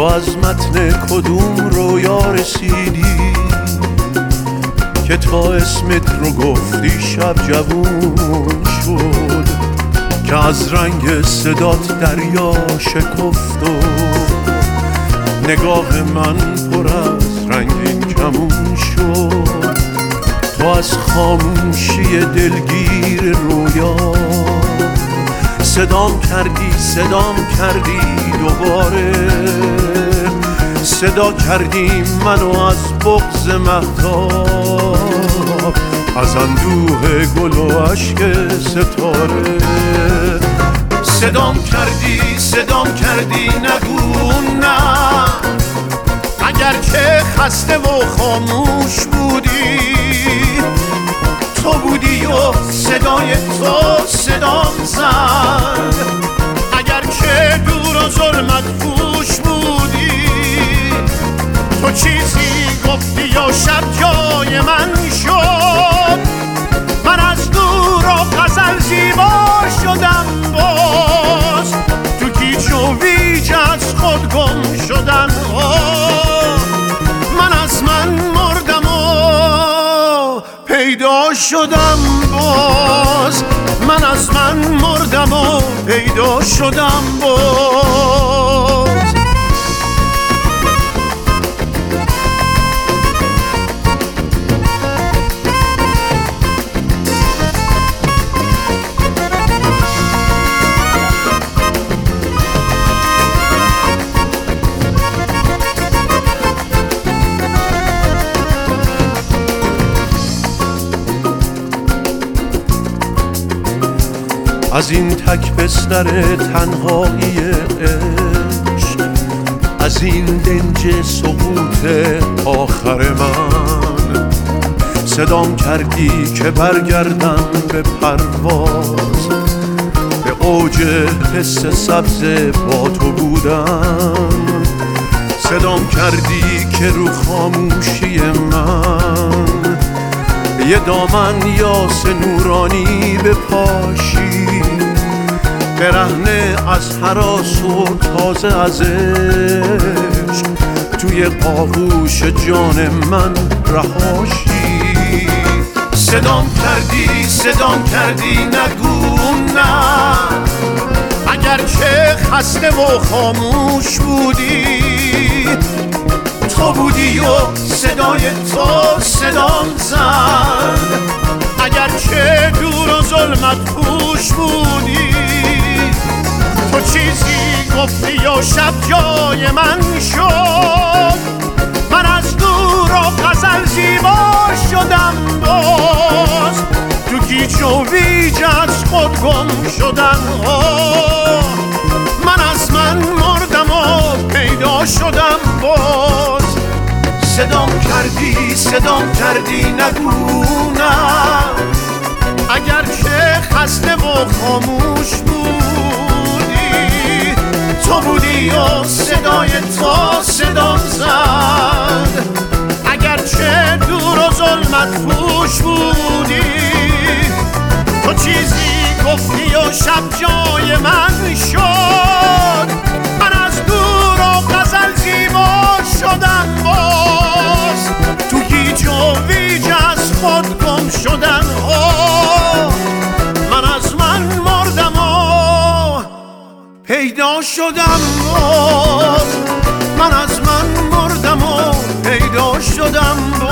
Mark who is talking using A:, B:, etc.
A: از متن کدوم رویا رسیدی که تا اسمت رو گفتی شب جوون شد، که از رنگ صدات دریا شکفت و نگاه من پر از رنگین کمون شد. تو از خاموشی دلگیر رویا صدام کردی دوباره، صدا کردی منو از بغض مهتاب، از اندوه گل و عشق ستاره. صدام کردی نگو نه، اگر که خسته و خاموش بودی، تو بودی و صدای تو صدام زد. اگر که دور و ظلمت پوش بودی، تو چیزی گفتی یا شب جای من شد. من از دور و غزل زیبا شدم، باز تو گیج و ویج از خود گم شدن. من از من مردم و پیدا شدم باز، من از من مردم و پیدا شدم باز. از این تک بستر تنهایی عشق، از این دنج سقوط آخر من، صدام کردی که برگردم به پرواز، به اوج حس سبز با تو بودم. صدام کردی که رو خاموشی من یه دامن یاس نورانی بپاشی، برهنه از هراس و تازه از عشق توی آغوش جان من رهاشی. صدام کردی نگو نه، اگر که خسته و خاموش بودی، تو بودی و صدای تو صدام زد. اگر که دور و ظلمت پوش بودی، تو چیزی گفتی یا شب جای من شد. من از دور و غزل زیبا شدم، باز تو گیج و ویج از خود گم شدن. من از من مردم و پیدا شدم باز. صدام کردی نگو نه، اگر که خسته و خاموش بودی، تو بودی و صدای تو صدام زد. اگر که دور و ظلمت پوش بودی، تو چیزی گفتی و شب جای من شد. من از دور و غزل زیبا شدم باز، تو گیج و ویج از خود گم شدن. من از من مردم و پیدا شدم باز، من از من مردم و پیدا شدم باز.